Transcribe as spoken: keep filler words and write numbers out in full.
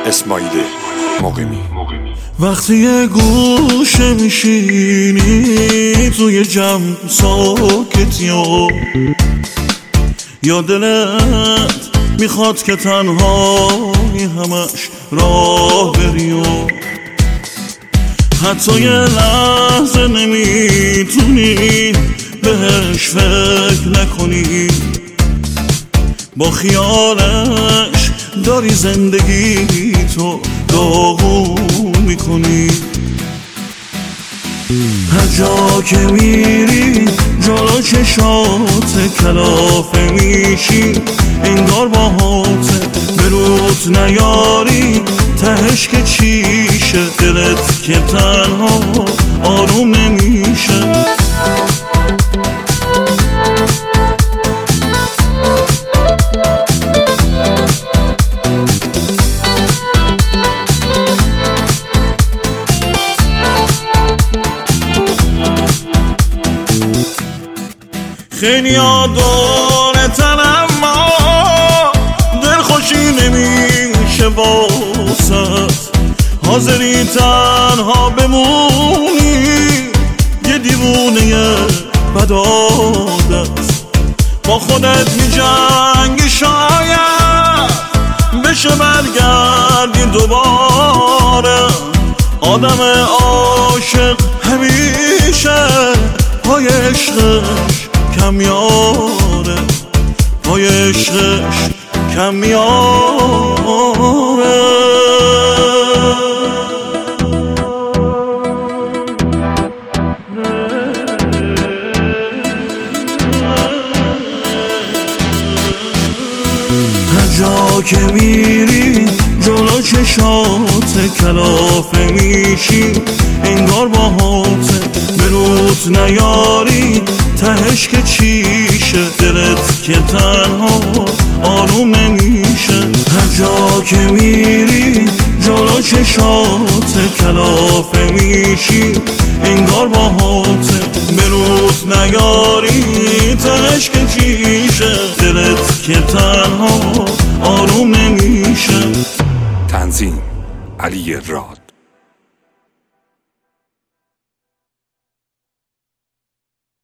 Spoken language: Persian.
اسماعیل مقیمی. وقتی یه گوشه میشینی توی جمع ساکتی و یا دلت میخواد که تنهایی همش راه بری و حتی یه لحظه نمیتونی بهش فکر نکنی، با خیالش داری زندگی تو داغون میکنی. هر جا که میری جلو چشات کلافه میشی، انگار باهات برود نیاری تهش که چیشه، دلت که تنها آروم نمیشه. خیلی دارتن اما دلخوشی نمیشه واسد، حاضری تنها بمونی یه دیوونه بد عادت، با خودت میجنگی شاید بشه برگردی دوباره. آدم عاشق همیشه پای عشقش کم میاره، پای عشقش کم میاره. هر جا که میری جلو چشات کلافه میشی، انگار باهات برود نیاری تهش که چیشه، دلت که تنها آروم نمیشه. هر جا که میری جلو چشات کلافه میشی، انگار باهات برود نیاری تهش که چیشه، دلت که تنها آروم نمیشه. تنظیم علی راد.